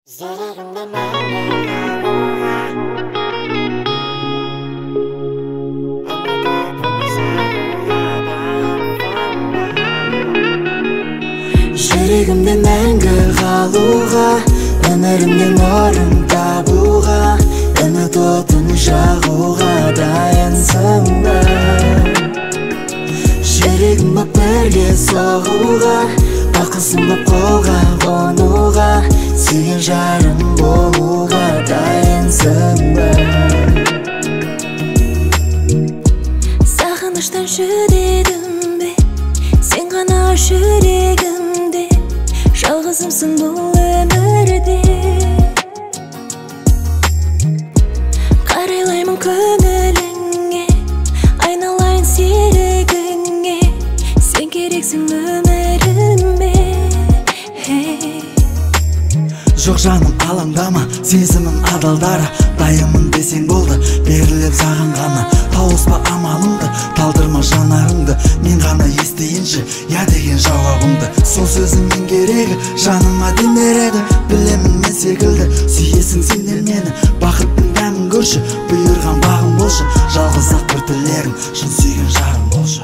Жүрегімде мәңгі қалуға, өмірімнен орын табуға, үміт отын жағуға дайынсың ба? Жүрегім боп бірге соғуға, бақытсың боп қолға қонуға, сүйген жарым болуға дайынсың ба? Сағыныштан жүдедім бе, сен ғана жүрегімде, жалғызымсың бұл өмірде. Қарайлаймын көңіліңе, айналайын серігіңе, сен керексің өміріме. Жоқ жаным алаңдама, сезімім адалдара, дайынмын десең болды, беріліп саған ғана. Тауыспа амалыңды, талдырма жанарыңды, мен ғана естейінші, я деген жауабыңды. Сол сөзіңнің керегі, жаныма дем береді, білемін мен секілді, сүйесің сендер мені. Бақыттың дәмін көрші, бұйырған бағым болшы, жалғыз ақ бір тілегім, шын сүйген жарым болшы.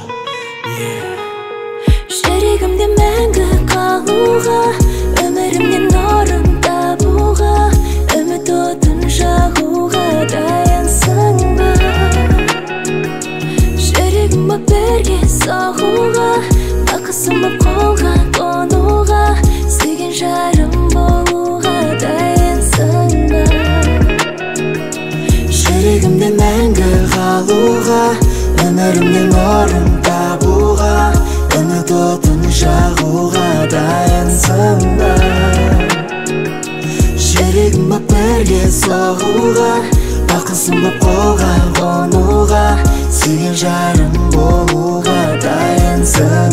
Жүрегімде мәңгі қалуға, өмірімнен орын табуға, үміт отын жағуға дайынсың ба? Жүрегім боп бірге соғуға, бақытсың боп қолға қонуға, сүйген жарым болуға дайынсың ба? Жүрегімде мәңгі қалуға, өмірімнен орын табуға, үміт отын жағуға дайынсың ба? Жүрегім боп бірге соғуға, бақытсың боп қолға қонуға, сүйген жарым болуға дайынсың